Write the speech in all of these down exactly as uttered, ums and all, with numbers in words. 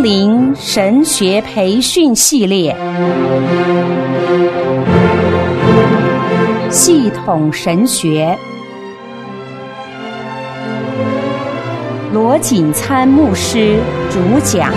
临神学培训系列，系统神学，罗锦参牧师主讲，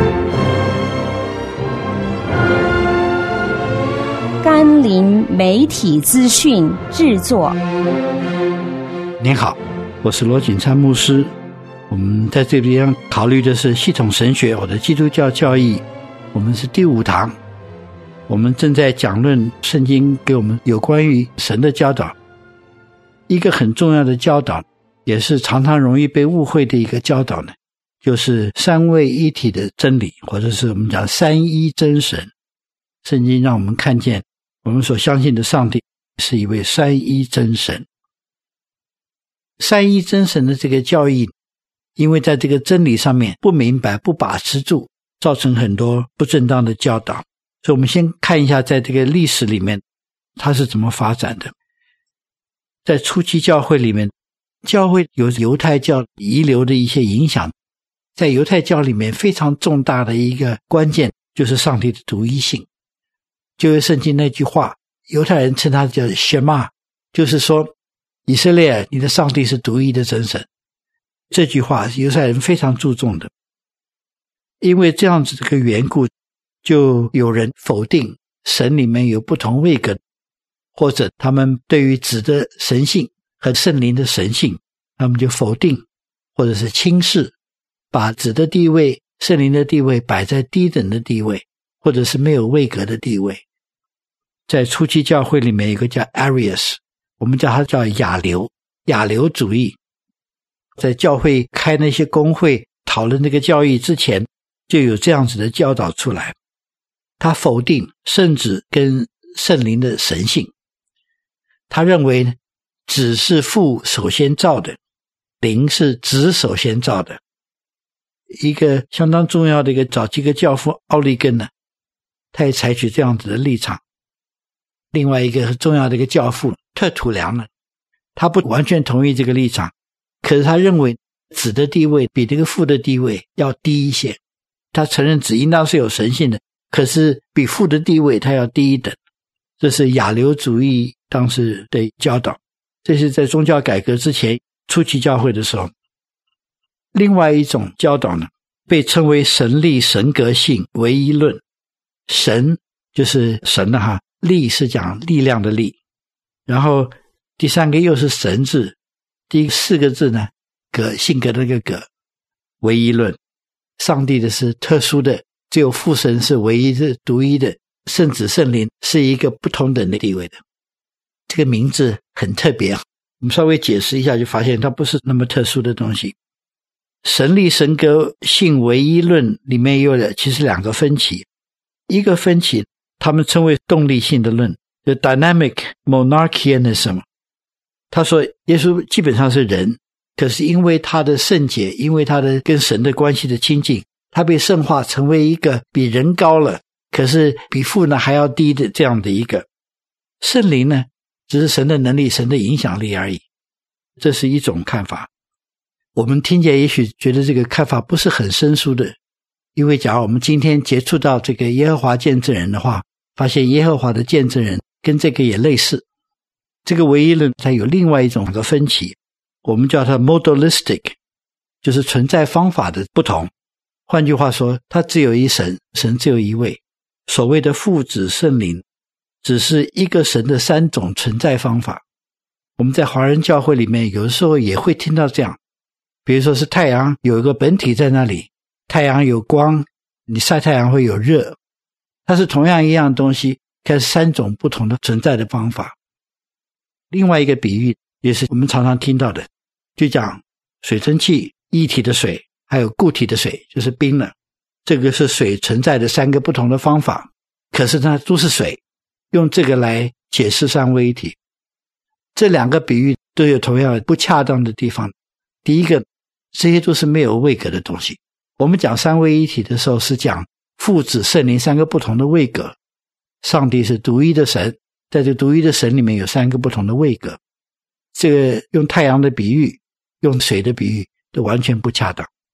甘霖媒体资讯制作。 您好，我是罗锦参牧师。我们在这里考虑的是系统神学，我的基督教教义。我们是第五堂，我们正在讲论圣经给我们有关于神的教导。一个很重要的教导，也是常常容易被误会的一个教导呢，就是三位一体的真理，或者是我们讲三一真神。圣经让我们看见我们所相信的上帝是一位三一真神。三一真神的这个教义，因为在这个真理上面不明白不把持住，造成很多不正当的教导。所以我们先看一下在这个历史里面它是怎么发展的。在初期教会里面，教会有犹太教遗留的一些影响，在犹太教里面非常重大的一个关键就是上帝的独一性。旧约圣经那句话，犹太人称它叫 Shema， 就是说以色列你的上帝是独一的真神。这句话犹太人非常注重的。因为这样子这个缘故，就有人否定神里面有不同位格，或者他们对于子的神性和圣灵的神性，他们就否定或者是轻视，把子的地位圣灵的地位摆在低等的地位，或者是没有位格的地位。在初期教会里面有一个叫 Arius， 我们叫它叫亚流亚流主义。在教会开那些公会讨论这个教义之前，就有这样子的教导出来。他否定圣子跟圣灵的神性，他认为子是父首先造的，灵是子首先造的。一个相当重要的一个早期的教父奥利根呢，他也采取这样子的立场。另外一个很重要的一个教父特土良呢，他不完全同意这个立场，可是他认为子的地位比这个父的地位要低一些。他承认子应当是有神性的，可是比父的地位他要低一等。这是亚流主义当时的教导，这是在宗教改革之前初期教会的时候。另外一种教导呢，被称为神力神格性唯一论。神就是神的哈，力是讲力量的力，然后第三个又是神字，第四个字呢，格性格的那个格，唯一论。上帝的是特殊的，只有父神是唯一的独一的，圣子圣灵是一个不同等的地位的。这个名字很特别啊，我们稍微解释一下就发现它不是那么特殊的东西。神力神格性唯一论里面有了其实两个分歧。一个分歧他们称为动力性的论，就 dynamic monarchianism。 他说耶稣基本上是人，可是因为他的圣洁，因为他的跟神的关系的亲近，他被圣化成为一个比人高了，可是比父呢还要低的这样的一个。圣灵呢只是神的能力，神的影响力而已。这是一种看法。我们听见也许觉得这个看法不是很生疏的，因为假如我们今天接触到这个耶和华见证人的话，发现耶和华的见证人跟这个也类似。这个唯一论它有另外一种个分歧，我们叫它 modalistic， 就是存在方法的不同。换句话说，它只有一神，神只有一位。所谓的父子圣灵只是一个神的三种存在方法。我们在华人教会里面有的时候也会听到这样，比如说是太阳有一个本体在那里，太阳有光，你晒太阳会有热，它是同样一样东西，可是三种不同的存在的方法。另外一个比喻也是我们常常听到的，就讲水蒸气、液体的水还有固体的水，就是冰了。这个是水存在的三个不同的方法，可是它都是水，用这个来解释三位一体。这两个比喻都有同样不恰当的地方。第一个，这些都是没有位格的东西。我们讲三位一体的时候是讲父子圣灵三个不同的位格，上帝是独一的神，在这独一的神里面有三个不同的位格。这个用太阳的比喻，用水的比喻都完全不恰当。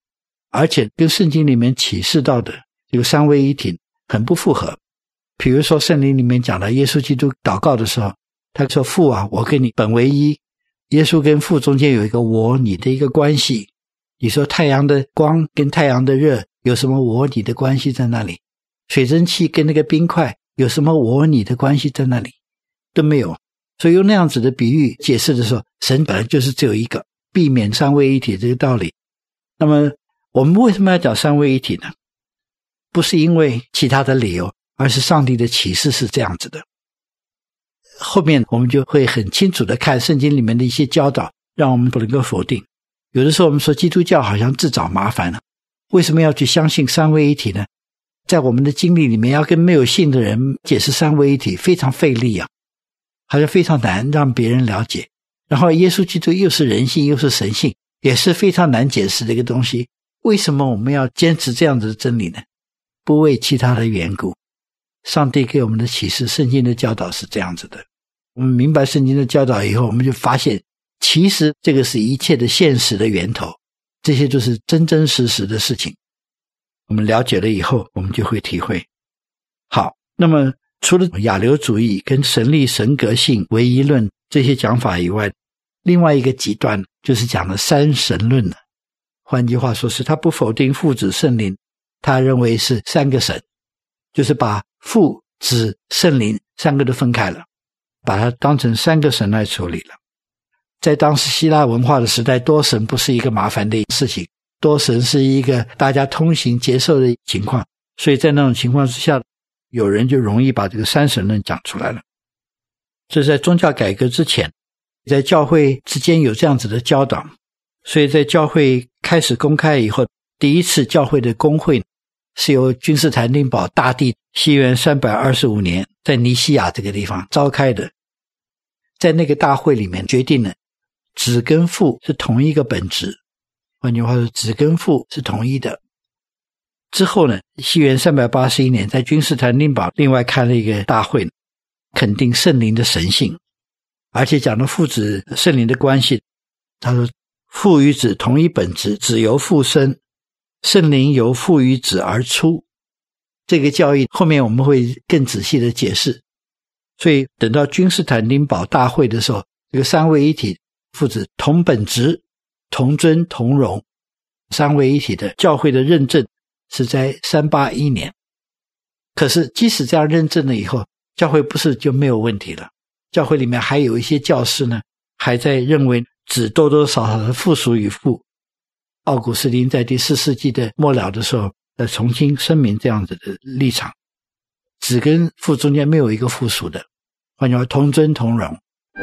而且跟圣经里面启示到的这个三位一体很不符合。比如说圣经里面讲的耶稣基督祷告的时候，他说父啊，我跟你本为一，耶稣跟父中间有一个我你的一个关系。你说太阳的光跟太阳的热有什么我你的关系在那里？水蒸气跟那个冰块有什么我你的关系在那里？都没有。所以用那样子的比喻解释的时候，神本来就是只有一个，避免三位一体这个道理。那么我们为什么要讲三位一体呢？不是因为其他的理由，而是上帝的启示是这样子的。后面我们就会很清楚的看圣经里面的一些教导，让我们不能够否定。有的时候我们说基督教好像自找麻烦了，为什么要去相信三位一体呢？在我们的经历里面要跟没有信的人解释三位一体非常费力啊，好像非常难让别人了解。然后耶稣基督又是人性又是神性，也是非常难解释的一个东西。为什么我们要坚持这样子的真理呢？不为其他的缘故。上帝给我们的启示，圣经的教导是这样子的。我们明白圣经的教导以后，我们就发现其实这个是一切的现实的源头，这些都是真真实实的事情。我们了解了以后，我们就会体会。好，那么除了亚流主义跟神力神格性唯一论这些讲法以外，另外一个极端就是讲的三神论了。换句话说，是他不否定父子圣灵，他认为是三个神，就是把父子圣灵三个都分开了，把它当成三个神来处理了。在当时希腊文化的时代，多神不是一个麻烦的事情，多神是一个大家通行接受的情况，所以在那种情况之下，有人就容易把这个三神论讲出来了。这是在宗教改革之前，在教会之间有这样子的教导，所以在教会开始公开以后，第一次教会的公会是由君士坦丁堡大帝西元三百二十五年在尼西亚这个地方召开的。在那个大会里面决定了子跟父是同一个本质，换句话说，子跟父是同一的。之后呢，西元三百八十一年在君士坦丁堡另外开了一个大会，肯定圣灵的神性，而且讲到父子圣灵的关系。他说父与子同一本质，子由父生，圣灵由父与子而出。这个教义后面我们会更仔细的解释。所以等到君士坦丁堡大会的时候，这个三位一体父子同本质同尊同荣，三位一体的教会的认证是在三八一年。可是即使这样认证了以后，教会不是就没有问题了，教会里面还有一些教师呢，还在认为子多多少少的附属于父。奥古斯丁在第四世纪的末了的时候再重新声明这样子的立场，子跟父中间没有一个附属的，换句话同尊同荣。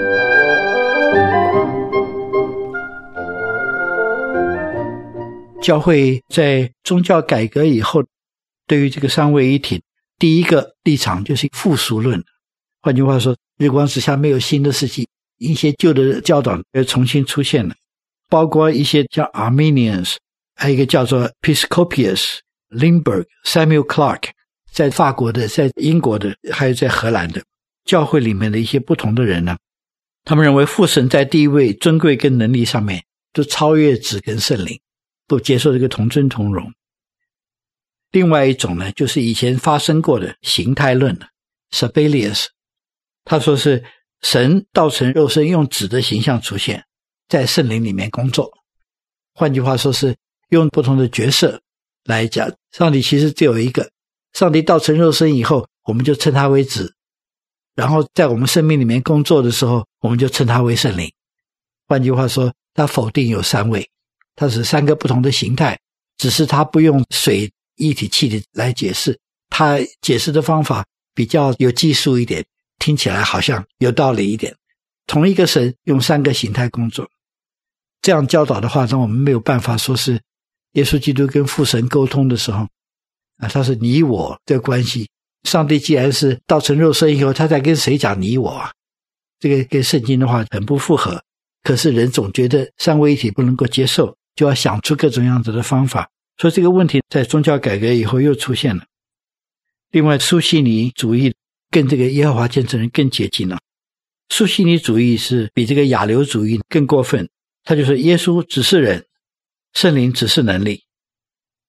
教会在宗教改革以后，对于这个三位一体，第一个立场就是附属论。换句话说，日光之下没有新的事情，一些旧的教导又重新出现了，包括一些叫 Arminians， 还有一个叫做 Episcopius、Limburg、Samuel Clarke， 在法国的，在英国的，还有在荷兰的教会里面的一些不同的人呢，他们认为父神在地位、尊贵跟能力上面都超越子跟圣灵，不接受这个同尊同荣。另外一种呢，就是以前发生过的形态论 Sabellius， 他说是神道成肉身，用子的形象出现，在圣灵里面工作。换句话说，是用不同的角色来讲，上帝其实只有一个，上帝道成肉身以后，我们就称他为子，然后在我们生命里面工作的时候，我们就称他为圣灵。换句话说，他否定有三位，它是三个不同的形态，只是他不用水一体气体来解释，他解释的方法比较有技术一点，听起来好像有道理一点。同一个神用三个形态工作，这样教导的话，让我们没有办法说是耶稣基督跟父神沟通的时候啊，他是你我的关系。上帝既然是道成肉身以后，他在跟谁讲你我啊？这个跟圣经的话很不符合。可是人总觉得三位一体不能够接受，就要想出各种样子的方法，所以这个问题在宗教改革以后又出现了。另外苏西尼主义跟这个耶和华见证人更接近了。苏西尼主义是比这个亚流主义更过分，他就说耶稣只是人，圣灵只是能力。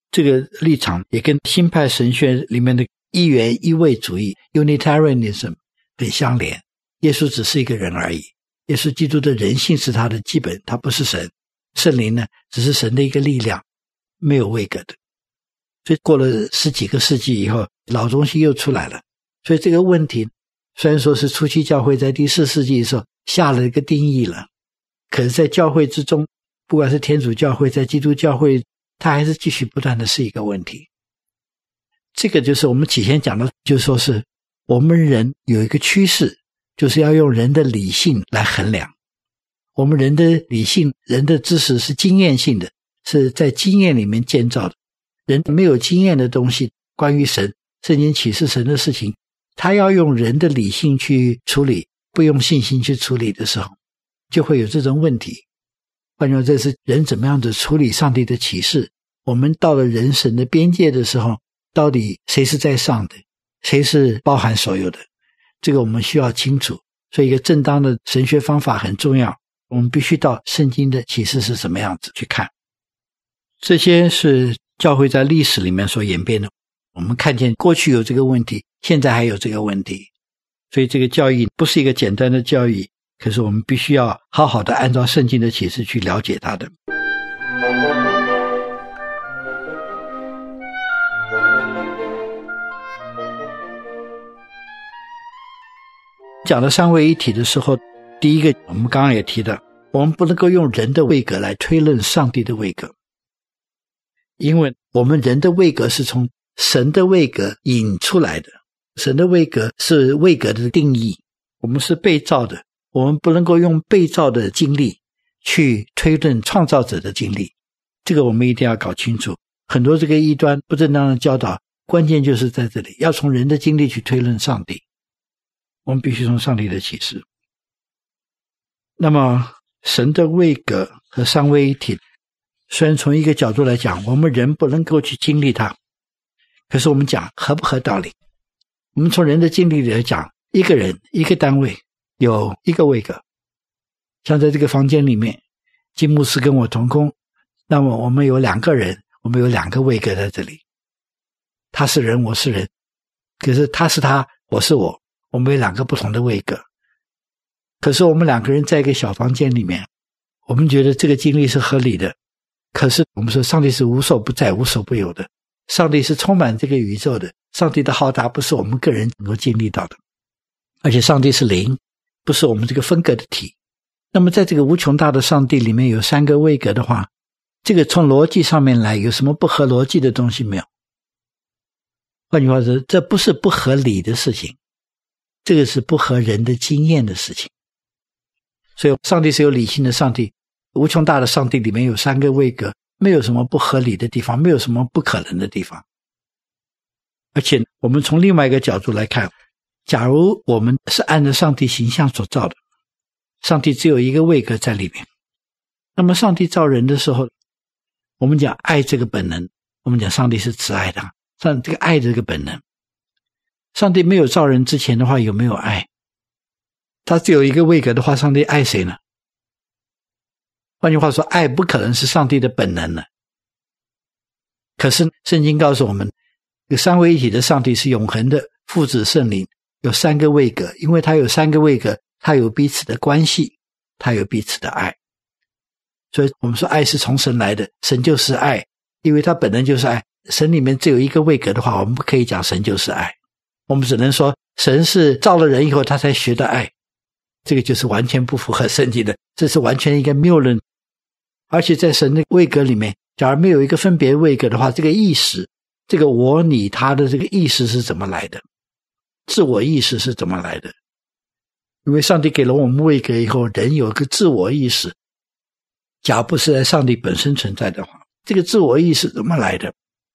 这个立场也跟新派神学里面的一元一位主义 Unitarianism 很相连。耶稣只是一个人而已，耶稣基督的人性是他的基本，他不是神。圣灵呢，只是神的一个力量，没有位格的。所以过了十几个世纪以后，老中西又出来了。所以这个问题虽然说是初期教会在第四世纪的时候下了一个定义了，可是在教会之中，不管是天主教会在基督教会，它还是继续不断的是一个问题。这个就是我们起先讲的，就是说是我们人有一个趋势，就是要用人的理性来衡量。我们人的理性，人的知识是经验性的，是在经验里面建造的。人没有经验的东西，关于神，圣经启示神的事情，他要用人的理性去处理，不用信心去处理的时候，就会有这种问题。换句话说，这是人怎么样子处理上帝的启示。我们到了人神的边界的时候，到底谁是在上的，谁是包含所有的，这个我们需要清楚。所以一个正当的神学方法很重要，我们必须到圣经的启示是什么样子去看。这些是教会在历史里面所演变的，我们看见过去有这个问题，现在还有这个问题。所以这个教义不是一个简单的教义，可是我们必须要好好的按照圣经的启示去了解它的。讲到三位一体的时候，第一个我们刚刚也提到，我们不能够用人的位格来推论上帝的位格，因为我们人的位格是从神的位格引出来的，神的位格是位格的定义，我们是被造的，我们不能够用被造的经历去推论创造者的经历，这个我们一定要搞清楚。很多这个异端不正当的教导，关键就是在这里，要从人的经历去推论上帝，我们必须从上帝的启示。那么神的位格和三位一体，虽然从一个角度来讲，我们人不能够去经历它，可是我们讲合不合道理？我们从人的经历里来讲，一个人一个单位有一个位格，像在这个房间里面，金牧师跟我同工，那么我们有两个人，我们有两个位格在这里，他是人，我是人，可是他是他，我是我，我们有两个不同的位格。可是我们两个人在一个小房间里面，我们觉得这个经历是合理的，可是我们说上帝是无所不在无所不有的，上帝是充满这个宇宙的，上帝的浩大不是我们个人能够经历到的，而且上帝是灵，不是我们这个分隔的体。那么在这个无穷大的上帝里面有三个位格的话，这个从逻辑上面来有什么不合逻辑的东西没有？换句话说，这不是不合理的事情，这个是不合人的经验的事情。所以上帝是有理性的上帝，无穷大的上帝里面有三个位格，没有什么不合理的地方，没有什么不可能的地方。而且我们从另外一个角度来看，假如我们是按照上帝形象所造的，上帝只有一个位格在里面，那么上帝造人的时候，我们讲爱这个本能，我们讲上帝是慈爱的，上这个爱这个本能，上帝没有造人之前的话有没有爱？他只有一个位格的话，上帝爱谁呢？换句话说，爱不可能是上帝的本能了。可是圣经告诉我们，这个三位一体的上帝是永恒的，父子圣灵，有三个位格，因为他有三个位格，他有彼此的关系，他有彼此的爱。所以我们说爱是从神来的，神就是爱，因为他本能就是爱。神里面只有一个位格的话，我们不可以讲神就是爱，我们只能说神是造了人以后他才学的爱，这个就是完全不符合圣经的，这是完全一个谬论。而且在神的位格里面，假如没有一个分别位格的话，这个意识，这个我你他的这个意识是怎么来的？自我意识是怎么来的？因为上帝给了我们位格以后，人有个自我意识，假如不是在上帝本身存在的话，这个自我意识怎么来的？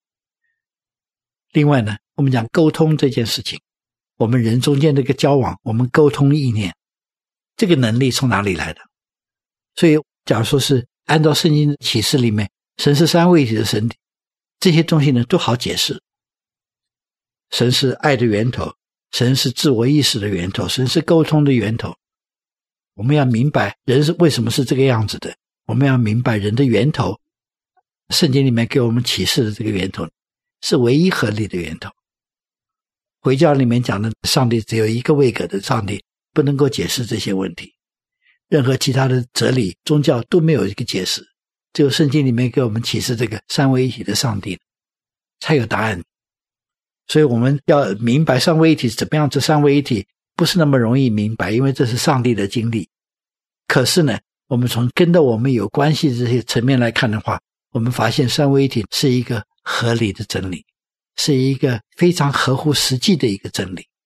另外呢，我们讲沟通这件事情，我们人中间这个交往，我们沟通意念，这个能力从哪里来的？所以假如说是按照圣经的启示里面，神是三位一体的神，这些东西呢都好解释。神是爱的源头，神是自我意识的源头，神是沟通的源头。我们要明白人是为什么是这个样子的，我们要明白人的源头， 圣经里面给我们启示的这个源头是唯一合理的源头。回教里面讲的上帝只有一个位格的上帝，不能够解释这些问题，任何其他的哲理宗教都没有一个解释，只有圣经里面给我们启示这个三位一体的上帝才有答案。所以我们要明白三位一体是怎么样，这三位一体不是那么容易明白，因为这是上帝的经历。可是呢，我们从跟着我们有关系的这些层面来看的话，我们发现三位一体是一个合理的真理，是一个非常合乎实际的一个真理。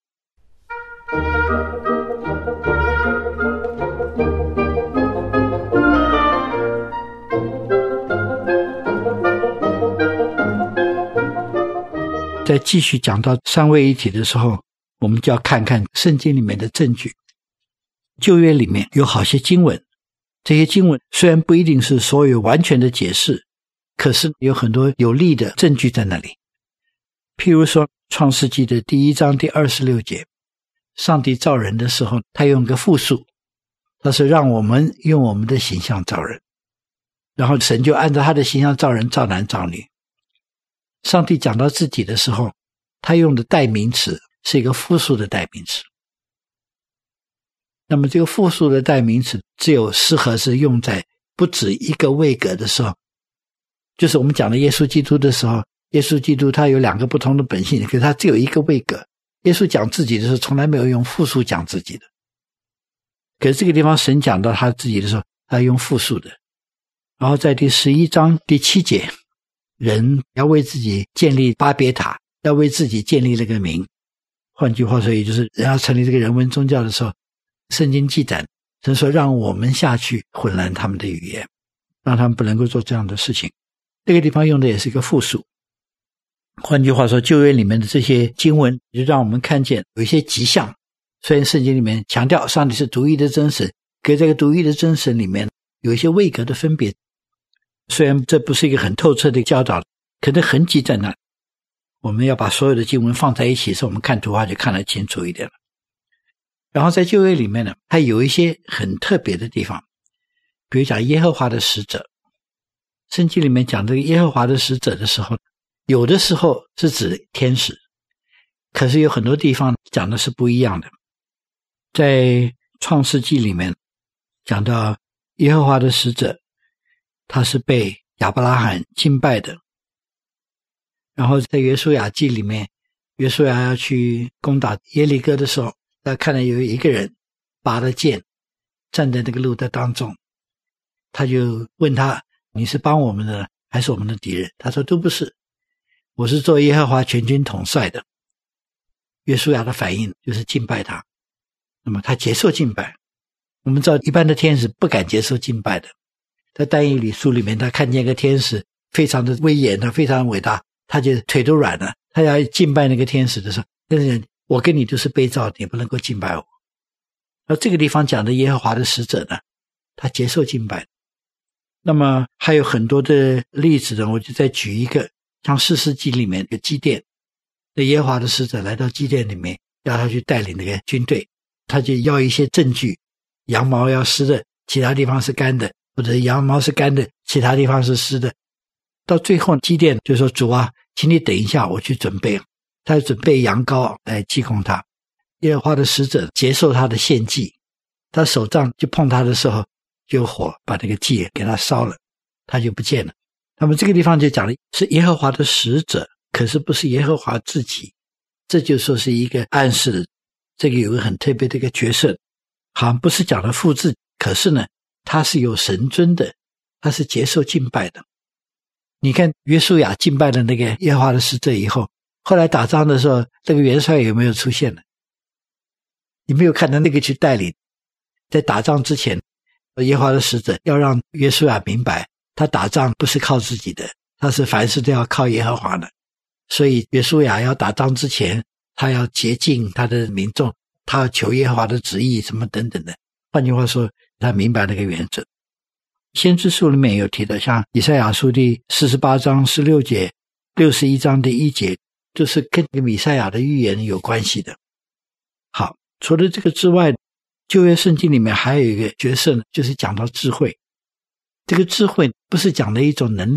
在继续讲到三位一体的时候，我们就要看看圣经里面的证据。旧约里面有好些经文，这些经文虽然不一定是所有完全的解释，可是有很多有力的证据在那里。譬如说创世纪的第一章第二十六节，上帝造人的时候，他用个复数，他是让我们用我们的形象造人，然后神就按照他的形象造人，造男造女。上帝讲到自己的时候，他用的代名词是一个复数的代名词。那么这个复数的代名词只有适合是用在不止一个位格的时候，就是我们讲的耶稣基督的时候，耶稣基督他有两个不同的本性，可是他只有一个位格。耶稣讲自己的时候从来没有用复数讲自己的，可是这个地方神讲到他自己的时候，他用复数的。然后在第十一章第七节，人要为自己建立巴别塔，要为自己建立那个名。换句话说，也就是人要成立这个人文宗教的时候，圣经记载神说让我们下去混乱他们的语言，让他们不能够做这样的事情。这个地方用的也是一个复数。换句话说，旧约里面的这些经文就让我们看见有一些迹象。虽然圣经里面强调上帝是独一的真神，可这个独一的真神里面有一些位格的分别。虽然这不是一个很透彻的教导，可是痕迹在那里。我们要把所有的经文放在一起，所以我们看图画就看得清楚一点了。然后在旧约里面呢，还有一些很特别的地方，比如讲耶和华的使者。圣经里面讲这个耶和华的使者的时候，有的时候是指天使，可是有很多地方讲的是不一样的。在创世纪里面讲到耶和华的使者，他是被亚伯拉罕敬拜的。然后在约书亚记里面，约书亚要去攻打耶利哥的时候，他看到有一个人拔了剑站在那个路的当中，他就问他，你是帮我们的还是我们的敌人？他说都不是，我是做耶和华全军统帅的。约书亚的反应就是敬拜他，那么他接受敬拜。我们知道一般的天使不敢接受敬拜的，在但以理书里面，他看见一个天使非常的威严，他非常伟大，他就腿都软了，他要敬拜那个天使的时候，但是我跟你都是被造的，你不能够敬拜我。而这个地方讲的耶和华的使者呢，他接受敬拜。那么还有很多的例子呢，我就再举一个，像士师记里面的基甸，那耶和华的使者来到基甸里面，要他去带领那个军队，他就要一些证据，羊毛要湿的，其他地方是干的，或者羊毛是干的，其他地方是湿的。到最后基甸就说，主啊，请你等一下，我去准备。他准备羊羔来祭供他。耶和华的使者接受他的献祭，他手杖就碰他的时候，就有火把那个祭给他烧了，他就不见了。那么这个地方就讲了是耶和华的使者，可是不是耶和华自己，这就说是一个暗示，这个有个很特别的一个角色，好像不是讲的父字，可是呢他是有神尊的，他是接受敬拜的。你看约书亚敬拜了那个耶和华的使者以后，后来打仗的时候，这个元帅有没有出现呢？你没有看到那个去带领。在打仗之前，耶和华的使者要让约书亚明白，他打仗不是靠自己的，他是凡事都要靠耶和华的。所以约书亚要打仗之前，他要洁净他的民众，他要求耶和华的旨意什么等等的。换句话说，他明白那个原则。先知书里面有提到，像以赛亚书第四十八章十六节，六十一章第一节，就是跟弥赛亚的预言有关系的。好，除了这个之外，旧约圣经里面还有一个角色呢，就是讲到智慧。这个智慧不是讲的一种能力，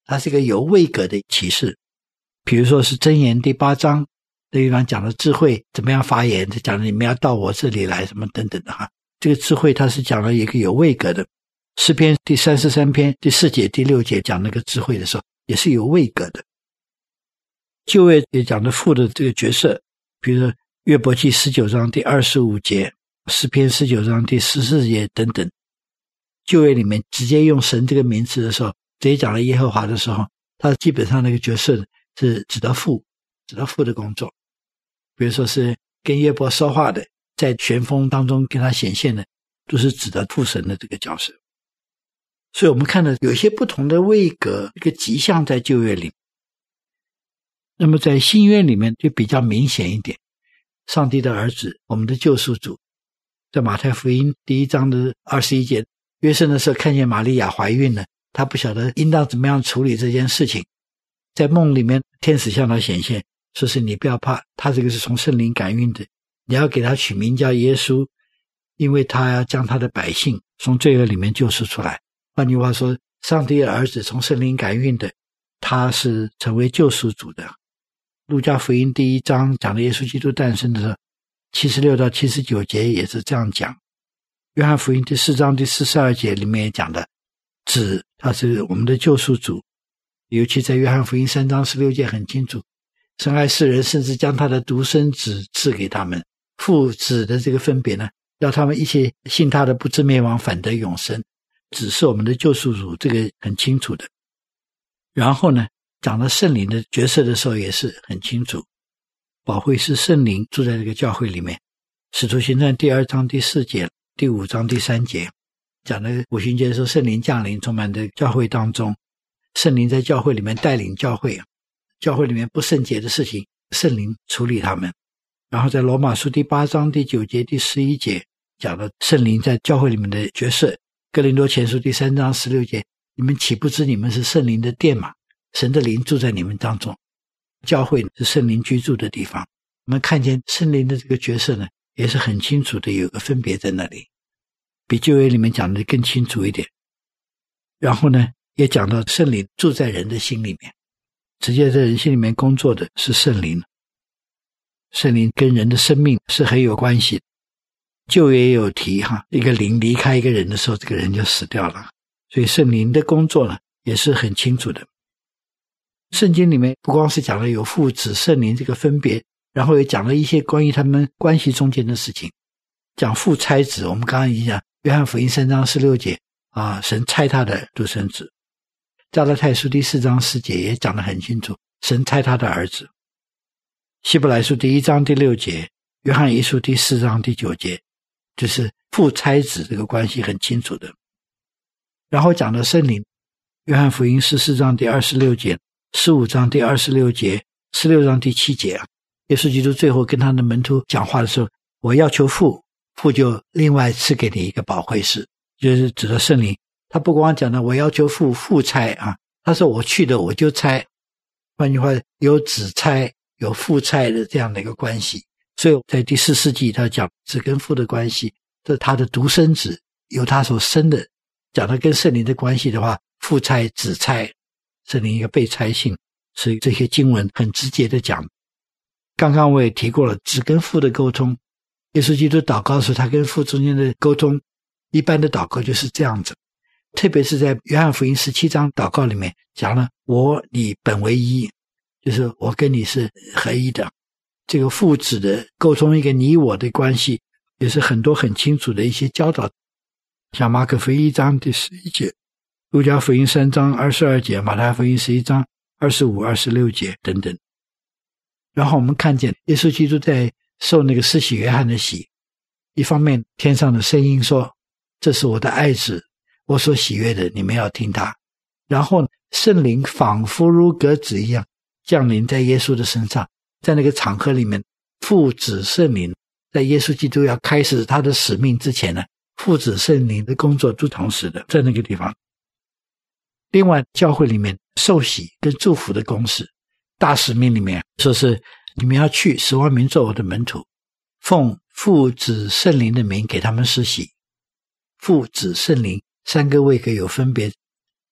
它是一个有位格的启示。比如说是箴言第八章这地方讲的智慧怎么样发言，讲的你们要到我这里来什么等等的哈。这个智慧它是讲了一个有位格的。诗篇第三十三篇第四节第六节讲那个智慧的时候也是有位格的。旧约也讲的父的这个角色，比如说约伯记十九章第二十五节，诗篇十九章第十四节等等。旧约里面直接用神这个名词的时候，直接讲了耶和华的时候，他基本上那个角色是指的父，指的父的工作。比如说是跟约伯说话的，在旋风当中跟他显现的，都是指的父神的这个角色。所以我们看到有一些不同的位格，一个迹象在旧约里。那么在新约里面就比较明显一点，上帝的儿子，我们的救赎主，在马太福音第一章的二十一节，约瑟的时候看见玛利亚怀孕了，他不晓得应当怎么样处理这件事情。在梦里面天使向他显现，说是你不要怕，他这个是从圣灵感孕的，你要给他取名叫耶稣，因为他要将他的百姓从罪恶里面救赎出来。换句话说，上帝的儿子从圣灵感孕的，他是成为救赎主的。路加福音第一章讲的耶稣基督诞生的时候，七十六到七十九节也是这样讲。约翰福音第四章第四十二节里面也讲的，子他是我们的救赎主。尤其在约翰福音三章十六节很清楚，神爱世人，甚至将他的独生子赐给他们。父子的这个分别呢，要他们一切信他的不至灭亡，反得永生。子是我们的救赎主，这个很清楚的。然后呢，讲到圣灵的角色的时候也是很清楚，保惠师圣灵住在这个教会里面。使徒行传第二章第四节，第五章第三节讲的五旬节的时候，圣灵降临充满在教会当中，圣灵在教会里面带领教会，教会里面不圣洁的事情圣灵处理他们。然后在罗马书第八章第九节第十一节讲了圣灵在教会里面的角色。哥林多前书第三章十六节，你们岂不知你们是圣灵的殿吗？神的灵住在你们当中。教会是圣灵居住的地方。我们看见圣灵的这个角色呢，也是很清楚的有个分别在那里，比旧约里面讲的更清楚一点。然后呢，也讲到圣灵住在人的心里面，直接在人心里面工作的是圣灵。圣灵跟人的生命是很有关系的。旧约也有提哈，一个灵离开一个人的时候，这个人就死掉了。所以圣灵的工作呢，也是很清楚的。圣经里面不光是讲了有父子圣灵这个分别，然后也讲了一些关于他们关系中间的事情。讲父差子，我们刚刚已经讲约翰福音三章十六节啊，神差他的独生子。加拉太书第四章四节也讲得很清楚，神差他的儿子。希伯来书第一章第六节，约翰一书第四章第九节，就是父差子这个关系很清楚的。然后讲到圣灵，约翰福音十四章第二十六节，十五章第二十六节，十六章第七节啊，耶稣基督最后跟他的门徒讲话的时候，我要求父，父就另外赐给你一个保惠师，就是指的圣灵。他不光讲的我要求父，父差啊，他说我去的我就差。换句话，有子差有父差的这样的一个关系。所以在第四世纪他讲子跟父的关系，这他的独生子由他所生的，讲到跟圣灵的关系的话，父差子差，圣灵一个被差性，所以这些经文很直接的讲。刚刚我也提过了子跟父的沟通，耶稣基督祷告的时候，他跟父中间的沟通，一般的祷告就是这样子。特别是在约翰福音十七章祷告里面讲了我你本为一，就是我跟你是合一的。这个父子的沟通，一个你我的关系，也是很多很清楚的一些教导。像马可福音一章第十一节，路加福音三章二十二节，马太福音十一章二十五、二十六节等等。然后我们看见耶稣基督在受那个施洗约翰的洗，一方面天上的声音说，这是我的爱子，我所喜悦的，你们要听他。然后圣灵仿佛如鸽子一样降临在耶稣的身上，在那个场合里面，父子圣灵在耶稣基督要开始他的使命之前呢，父子圣灵的工作都同时的在那个地方。另外教会里面受洗跟祝福的公式，大使命里面说是你们要去使万民做我的门徒，奉父子圣灵的名给他们施洗。父子圣灵三个位格有分别。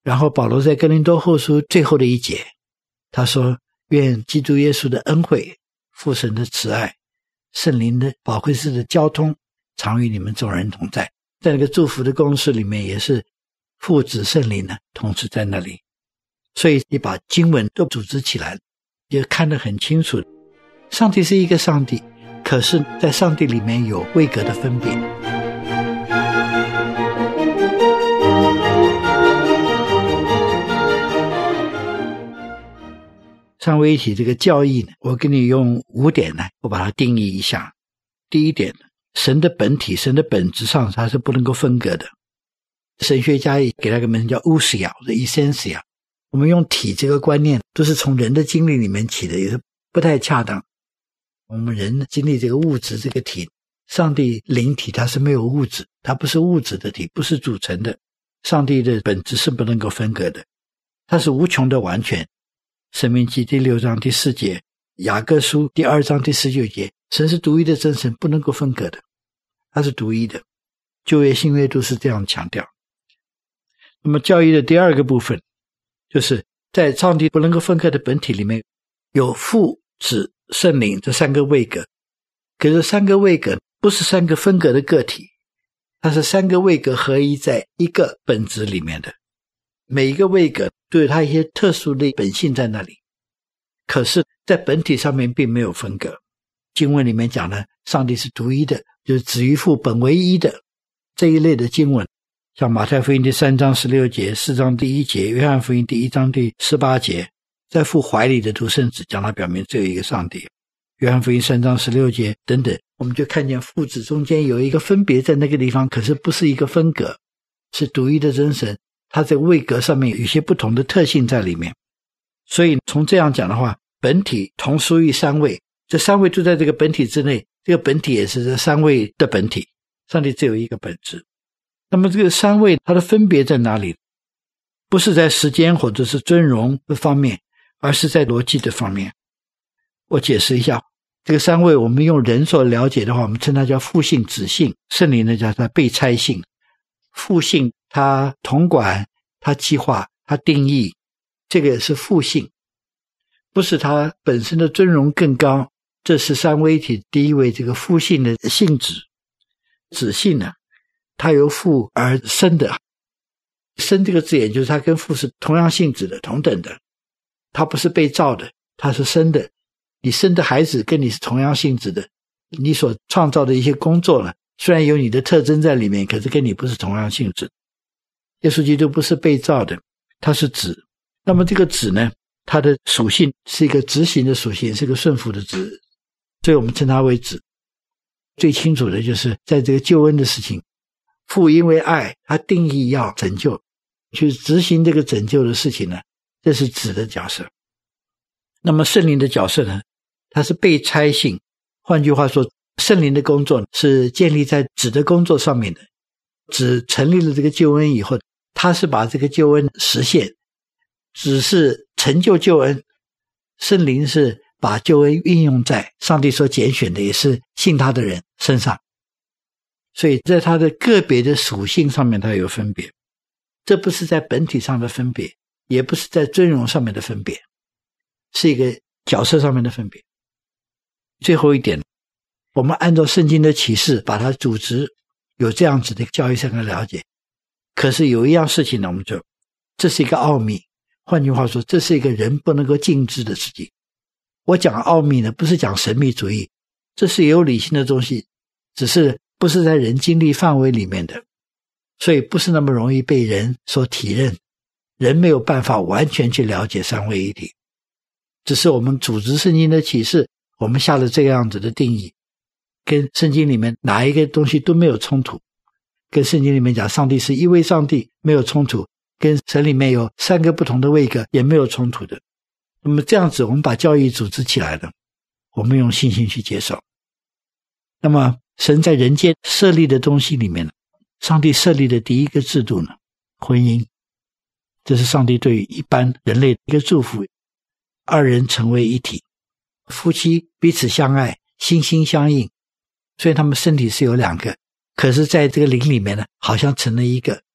然后保罗在哥林多后书最后的一节，他说愿基督耶稣的恩惠、父神的慈爱、圣灵的保惠师的交通常与你们众人同在。在那个祝福的公式里面也是父子圣灵呢同时在那里，所以你把经文都组织起来也看得很清楚，上帝是一个上帝，可是在上帝里面有位格的分别。三位一体这个教义呢，我给你用五点呢，我把它定义一下。第一点，神的本体，神的本质上它是不能够分割的。神学家也给它个名叫 ousia 或者 essentia， 我们用体这个观念都是从人的经历里面起的，也是不太恰当。我们人经历这个物质这个体，上帝灵体它是没有物质，它不是物质的体，不是组成的。上帝的本质是不能够分割的，它是无穷的完全。申命记第六章第四节，雅各书第二章第十九节，神是独一的真神，不能够分割的，它是独一的。旧约新约都是这样强调。那么教义的第二个部分，就是在上帝不能够分割的本体里面有父子圣灵这三个位格，可是三个位格不是三个分隔的个体，它是三个位格合一在一个本质里面的，每一个位格都有它一些特殊的本性在那里，可是在本体上面并没有分隔。经文里面讲呢，上帝是独一的，就是子与父本为一的这一类的经文，像马太福音第三章十六节、四章第一节、约翰福音第一章第十八节，在父怀里的独生子，将它表明只有一个上帝。约翰福音三章十六节等等，我们就看见父子中间有一个分别在那个地方，可是不是一个分隔，是独一的真神，它在位格上面有一些不同的特性在里面。所以从这样讲的话，本体同属于三位，这三位都在这个本体之内，这个本体也是这三位的本体，上帝只有一个本质。那么这个三位它的分别在哪里？不是在时间或者是尊荣的方面，而是在逻辑的方面。我解释一下，这个三位我们用人所了解的话，我们称它叫父性、子性，圣灵呢叫它被差性。父性它统管，它计划，它定义，这个也是父性，不是它本身的尊荣更高，这是三位一体第一位这个父性的性质。子性呢，它由父而生的，生这个字眼就是它跟父是同样性质的，同等的，它不是被造的，它是生的。你生的孩子跟你是同样性质的，你所创造的一些工作呢，虽然有你的特征在里面，可是跟你不是同样性质。耶稣基督不是被造的，他是子。那么这个子呢，它的属性是一个执行的属性，是一个顺服的子，所以我们称它为子。最清楚的就是在这个救恩的事情，父因为爱，他定义要拯救，去执行这个拯救的事情呢，这是子的角色。那么圣灵的角色呢，它是被差性，换句话说，圣灵的工作是建立在子的工作上面的。子成立了这个救恩以后，他是把这个救恩实现，只是成就救恩，圣灵是把救恩运用在上帝所拣选的也是信他的人身上。所以在他的个别的属性上面他有分别，这不是在本体上的分别，也不是在尊荣上面的分别，是一个角色上面的分别。最后一点，我们按照圣经的启示把它组织，有这样子的教育上的了解。可是有一样事情呢，我们就这是一个奥秘，换句话说，这是一个人不能够尽知的事情。我讲奥秘呢，不是讲神秘主义，这是有理性的东西，只是不是在人经历范围里面的，所以不是那么容易被人所体认，人没有办法完全去了解三位一体。只是我们组织圣经的启示，我们下了这样子的定义，跟圣经里面哪一个东西都没有冲突，跟圣经里面讲上帝是一位上帝没有冲突，跟神里面有三个不同的位格也没有冲突的。那么这样子我们把教义组织起来了，我们用信心去接受。那么神在人间设立的东西里面，上帝设立的第一个制度呢，婚姻，这是上帝对于一般人类的一个祝福，二人成为一体，夫妻彼此相爱，心心相印，所以他们身体是有两个，可是在这个灵里面呢，好像成了一个。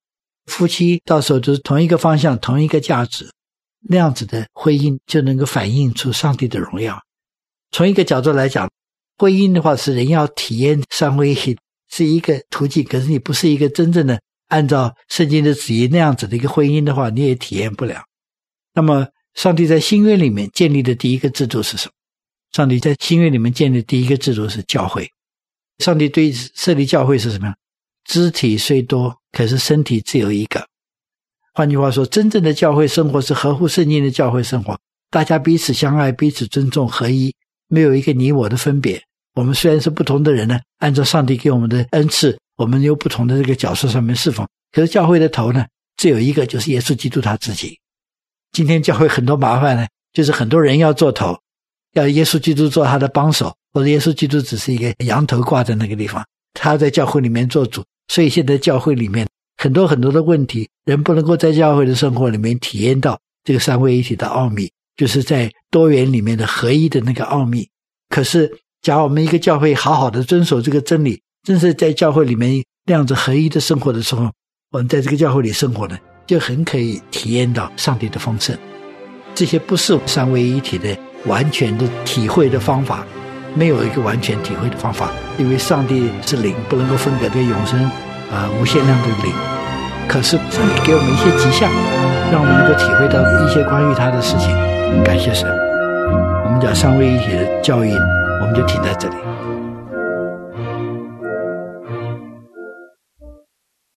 夫妻到时候都是同一个方向，同一个价值，那样子的婚姻就能够反映出上帝的荣耀。从一个角度来讲，婚姻的话是人要体验三位一体，是一个途径，可是你不是一个真正的按照圣经的旨意那样子的一个婚姻的话，你也体验不了。那么上帝在新约里面建立的第一个制度是什么？上帝在新约里面建立的第一个制度是教会。上帝对设立教会是什么样？肢体虽多，可是身体只有一个。换句话说，真正的教会生活是合乎圣经的教会生活，大家彼此相爱，彼此尊重，合一，没有一个你我的分别。我们虽然是不同的人呢，按照上帝给我们的恩赐，我们有不同的这个角色上面侍奉，可是教会的头呢，只有一个，就是耶稣基督他自己。今天教会很多麻烦呢，就是很多人要做头，要耶稣基督做他的帮手，或者耶稣基督只是一个羊头挂在那个地方，他在教会里面做主。所以现在教会里面很多很多的问题，人不能够在教会的生活里面体验到这个三位一体的奥秘，就是在多元里面的合一的那个奥秘。可是假如我们一个教会好好的遵守这个真理，正是在教会里面那样子合一的生活的时候，我们在这个教会里生活呢，就很可以体验到上帝的丰盛。这些不是三位一体的完全的体会的方法，没有一个完全体会的方法，因为上帝是灵，不能够分隔的永生呃，无限量的灵。可是上帝给我们一些迹象，让我们能够体会到一些关于他的事情。感谢神。我们讲三位一体的教义，我们就停在这里。